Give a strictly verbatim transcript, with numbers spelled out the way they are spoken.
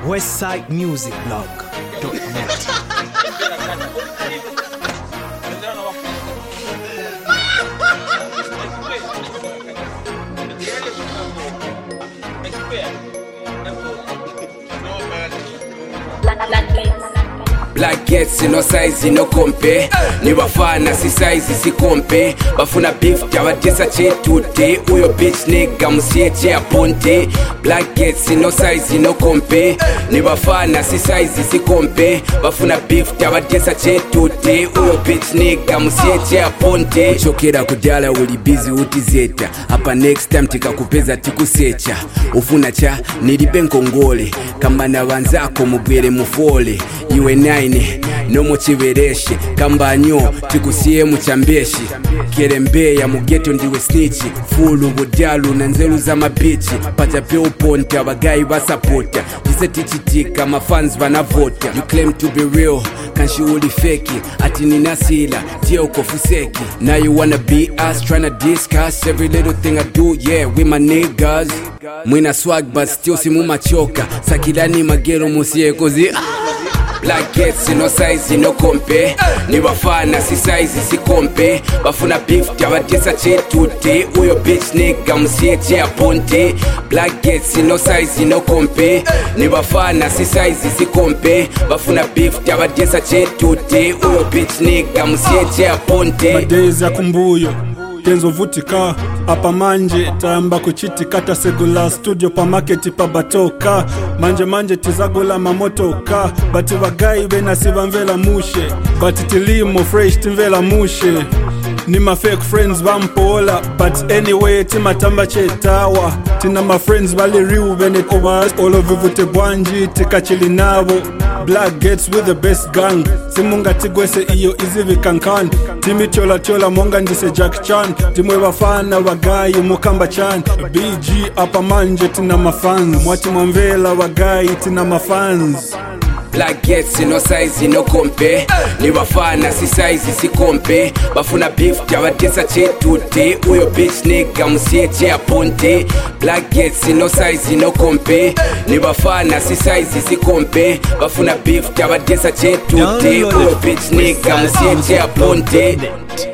westside music blog dot net. Black gets no size no kompe ni bafana si size si kompe bafuna beef yabatesa chetute uyo bitch nigga musieche aponte. Black gets no size no kompe ni bafana si size si kompe bafuna beef yabatesa chetute uyo bitch nigga musieche aponte. Chokera kudala uli busy utizeta hapa next time tikakupeza tikusecha ufuna cha nilibe nkongole kamba na banzako mugwere mufole iwe nine no muchibereshe kamba nyo tikusiye muchambeshi kerembe ya mugeto ndiwe snitch fulu budyalu na nzelu za mabichi pata pe uponte abagayi basapota dise tichitika ma fans banavota. You claim to be real kanshi uli fake ati ninasila tie ukofuseki. Now you wanna be us tryna discuss every little thing I do, yeah, with my niggas. Mwina swag but still simu machoka sakilani magero musiye kozi. Black gets no size no kompe ni bafana si size si kompe bafuna beef yabatesa chetute uyo bitch nigga musieche aponte. Black gets no size no kompe ni bafana si size si kompe bafuna beef yabatesa chetute uyo bitch nigga musieche aponte. Madeza kumbuyo tenzo vutika apa manje tamba kuchitika ta segula studio pa market pa batoka manje manje tizagola mamotoka bati bagayi bena sibamvela mushe bati tilimo fresh timvela mushe ni ma fake friends bampola but anyway timatamba chetawa tina ma friends bali riu benet overs all of vute bwanji tikachili nabo. Black gets with the best gang simunga tigwese iyo izivi kankan timi chola chola monga ndise Jack Chan timwe bafana bagayi mukamba chan B G apa manje tina ma fans mwati mwamvela bagayi tina ma fans. Black gets no size no kompe ni bafana si size si kompe bafuna beef yabatesa chetute uyo bitch nigga musieche aponte. Black gets no size no kompe ni bafana si size si kompe bafuna beef yabatesa chetute uyo bitch nigga musieche aponte.